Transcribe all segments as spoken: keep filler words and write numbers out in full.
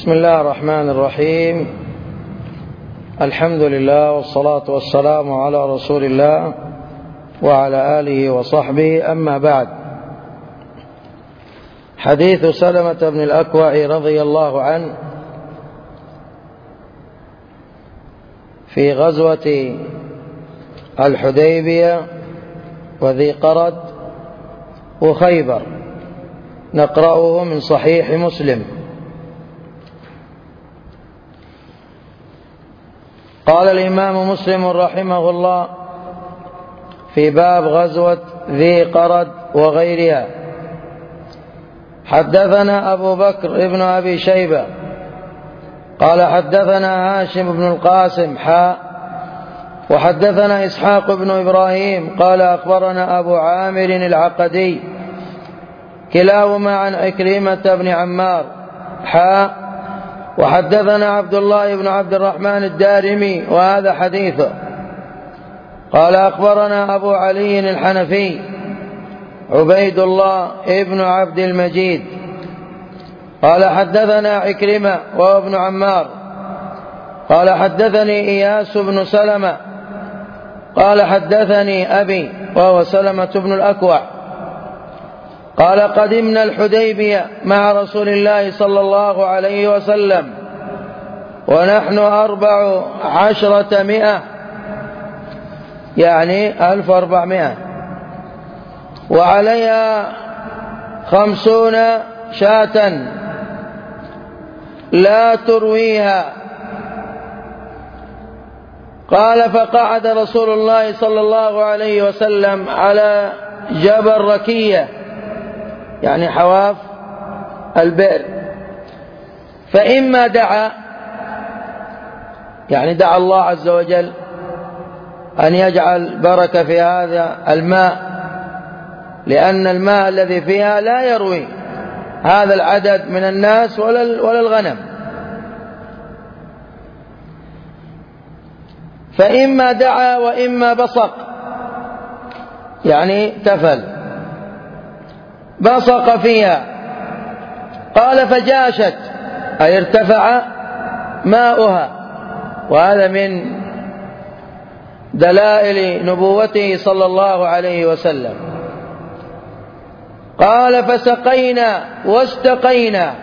بسم الله الرحمن الرحيم. الحمد لله والصلاة والسلام على رسول الله وعلى آله وصحبه، أما بعد. حديث سلمة بن الأكوع رضي الله عنه في غزوة الحديبية وذي قرد وخيبر، نقرأه من صحيح مسلم. قال الإمام مسلم رحمه الله في باب غزوة ذي قرد وغيرها: حدثنا أبو بكر ابن أبي شيبة قال حدثنا هاشم بن القاسم حاء وحدثنا إسحاق بن إبراهيم قال أخبرنا أبو عامر العقدي كلاهما عن عكرمة بن عمار حاء وحدثنا عبد الله بن عبد الرحمن الدارمي وهذا حديثه قال أخبرنا أبو علي الحنفي عبيد الله ابن عبد المجيد قال حدثنا عكرمة وهو ابن عمار قال حدثني إياس بن سلمة قال حدثني أبي وهو سلمة بن الأكوع قال قدمنا الحديبية مع رسول الله صلى الله عليه وسلم ونحن أربع عشرة مئة، يعني ألف وأربعمائة، وعليها خمسون شاة لا ترويها. قال فقعد رسول الله صلى الله عليه وسلم على جبل ركية، يعني حواف البئر، فإما دعا، يعني دعا الله عز وجل أن يجعل بركة في هذا الماء، لأن الماء الذي فيها لا يروي هذا العدد من الناس ولا الغنم، فإما دعا وإما بصق، يعني تفل بصق فيها. قال فجاشت، أي ارتفع ماؤها، وهذا من دلائل نبوته صلى الله عليه وسلم. قال فسقينا واستقينا،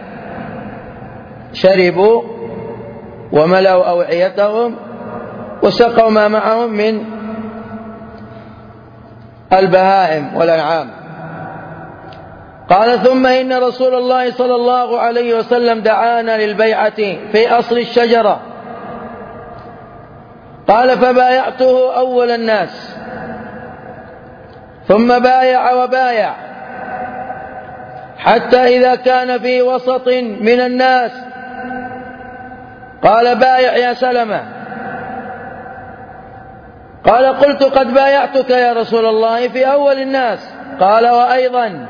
شربوا وملأوا أوعيتهم وسقوا ما معهم من البهائم والأنعام. قال ثم إن رسول الله صلى الله عليه وسلم دعانا للبيعة في أصل الشجرة. قال فبايعته أول الناس، ثم بايع وبايع، حتى إذا كان في وسط من الناس قال بايع يا سلمة. قال قلت قد بايعتك يا رسول الله في أول الناس. قال وأيضا.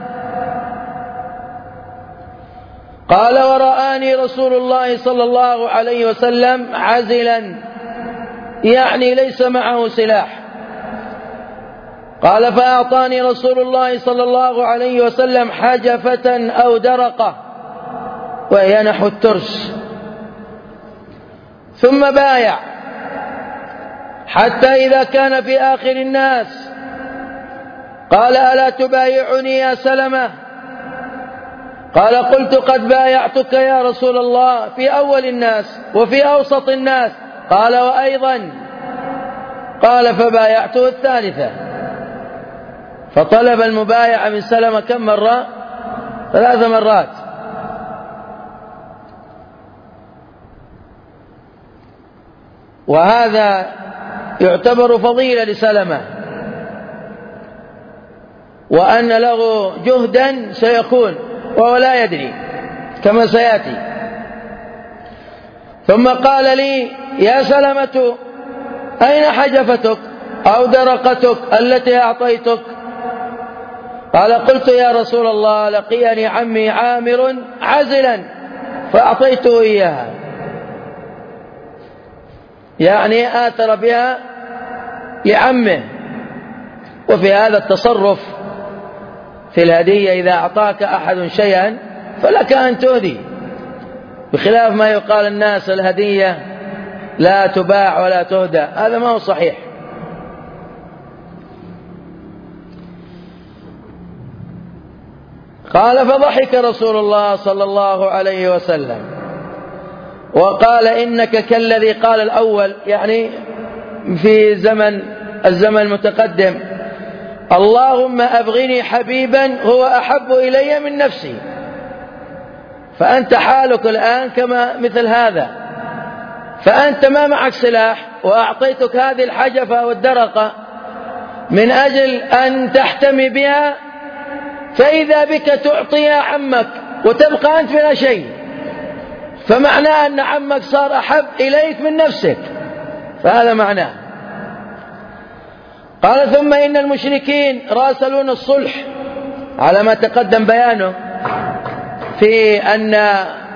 قال ورآني رسول الله صلى الله عليه وسلم عزلا، يعني ليس معه سلاح. قال فأعطاني رسول الله صلى الله عليه وسلم حجفة أو درقة، وهي نحو الترس، ثم بايع حتى إذا كان في آخر الناس قال ألا تبايعني يا سلمة؟ قال قلت قد بايعتك يا رسول الله في أول الناس وفي أوسط الناس. قال وأيضا. قال فبايعته الثالثة، فطلب المبايعة من سلمة كم مرة؟ ثلاث مرات. وهذا يعتبر فضيلة لسلمة، وأن له جهدا سيكون وهو لا يدري كما سيأتي. ثم قال لي يا سلمة أين حجفتك أو درقتك التي أعطيتك؟ قال قلت يا رسول الله لقيني عمي عامر عزلا فأعطيته إياها، يعني آثر بها لعمه. وفي هذا التصرف في الهدية، إذا أعطاك أحد شيئا فلك أن تهدي، بخلاف ما يقال الناس الهدية لا تباع ولا تهدى، هذا ما هو صحيح. قال فضحك رسول الله صلى الله عليه وسلم وقال إنك كالذي قال الأول، يعني في زمن الزمن المتقدم: اللهم أبغني حبيبا هو أحب إلي من نفسي. فأنت حالك الآن كما مثل هذا، فأنت ما معك سلاح وأعطيتك هذه الحجفة والدرقة من أجل أن تحتمي بها، فإذا بك تعطيها عمك وتبقى أنت بلا شيء، فمعناه أن عمك صار أحب إليك من نفسك، فهذا معناه. قال ثم إن المشركين راسلون الصلح على ما تقدم بيانه في أن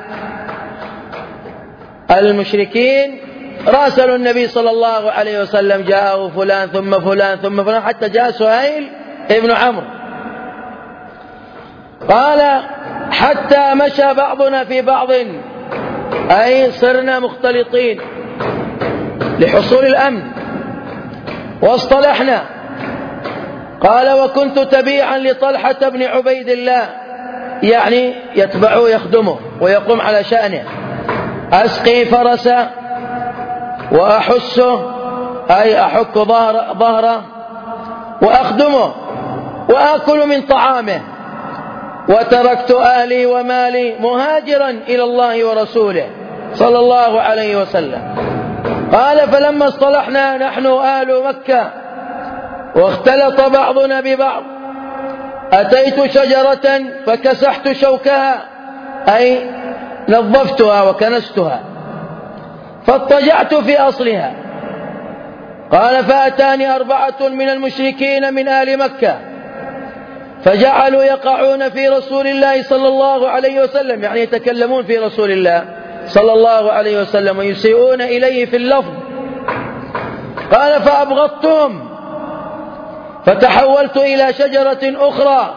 المشركين راسلوا النبي صلى الله عليه وسلم، جاءه فلان ثم فلان ثم فلان حتى جاء سهيل ابن عمرو. قال حتى مشى بعضنا في بعض، أي صرنا مختلطين لحصول الأمن واصطلحنا. قال وكنت تبيعا لطلحة بن عبيد الله، يعني يتبعه يخدمه ويقوم على شأنه، أسقي فرسه وأحسه، أي أحك ظهره ظهره وأخدمه وآكل من طعامه، وتركت أهلي ومالي مهاجرا إلى الله ورسوله صلى الله عليه وسلم. قال فلما اصطلحنا نحن أهل مكة واختلط بعضنا ببعض، أتيت شجرة فكسحت شوكها، أي نظفتها وكنستها، فاضطجعت في أصلها. قال فأتاني أربعة من المشركين من أهل مكة فجعلوا يقعون في رسول الله صلى الله عليه وسلم، يعني يتكلمون في رسول الله صلى الله عليه وسلم ويسيئون إليه في اللفظ. قال فأبغضتهم فتحولت إلى شجرة أخرى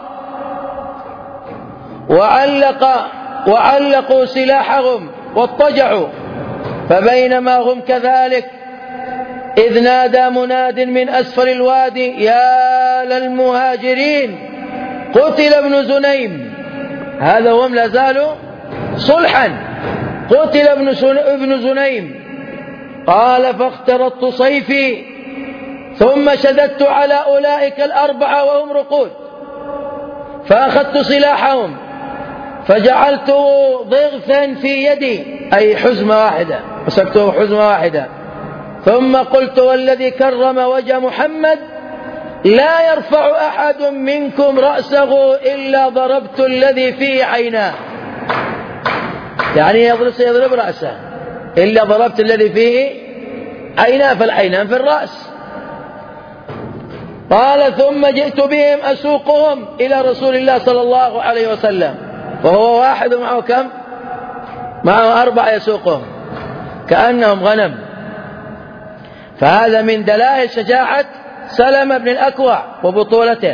وعلق وعلقوا سلاحهم واضطجعوا، فبينما هم كذلك إذ نادى مناد من أسفل الوادي: يا للمهاجرين قتل ابن زنيم. هذا هم لا زالوا صلحا، قتل ابن زنيم. قال فاخترطت صيفي ثم شددت على أولئك الأربعة وهم رقود، فأخذت سلاحهم فجعلته ضغثا في يدي، أي حزمة واحدة، مسكته حزمة واحدة، ثم قلت والذي كرم وجه محمد لا يرفع أحد منكم رأسه إلا ضربت الذي فيه عيناه، يعني يضرب يضرب رأسه إلا ضربت الذي فيه عيناه، فالعينان في الرأس. قال ثم جئت بهم أسوقهم إلى رسول الله صلى الله عليه وسلم، فهو واحد معه كم؟ معه أربعة يسوقهم كأنهم غنم. فهذا من دلائل شجاعة سلمة بن الأكوع وبطولته.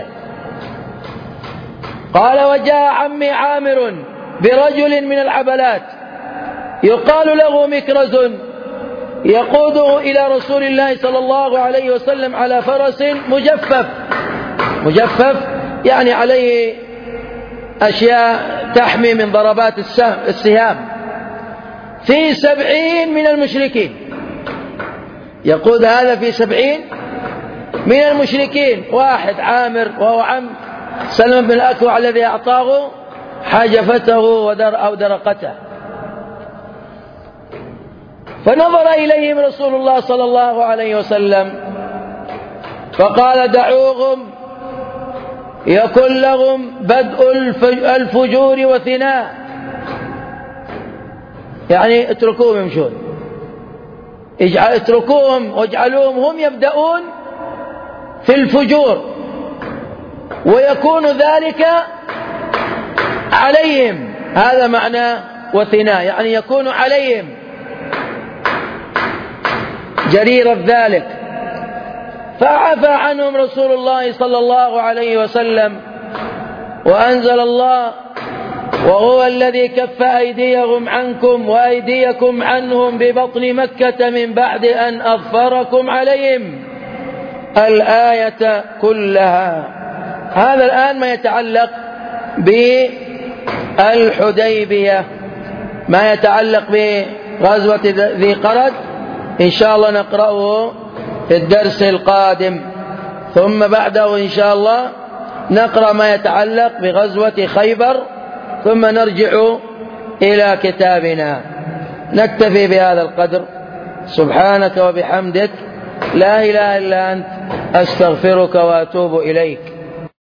قال وجاء عمي عامر برجل من العبلات يقال له مكرز يقوده إلى رسول الله صلى الله عليه وسلم على فرس مجفف، مجفف يعني عليه أشياء تحمي من ضربات السهام، في سبعين من المشركين، يقود هذا في سبعين من المشركين، واحد عامر وهو عم سلمة بن الأكوع الذي أعطاه حاجفته ودر أو درقته. فنظر إليهم رسول الله صلى الله عليه وسلم فقال دعوهم يكن لهم بدء الفجور وثناء، يعني اتركوهم يمشون، اتركوهم واجعلوهم هم يبدأون في الفجور، ويكون ذلك عليهم، هذا معنى وثناء، يعني يكون عليهم جرير ذلك. فعفى عنهم رسول الله صلى الله عليه وسلم، وأنزل الله وهو الذي كف أيديهم عنكم وأيديكم عنهم ببطن مكة من بعد أن أظفركم عليهم. الآية كلها. هذا الآن ما يتعلق بالحديبية، ما يتعلق بغزوة ذي قرد إن شاء الله نقرأه في الدرس القادم، ثم بعده إن شاء الله نقرأ ما يتعلق بغزوة خيبر، ثم نرجع إلى كتابنا. نكتفي بهذا القدر. سبحانك وبحمدك، لا إله إلا أنت، أستغفرك وأتوب إليك.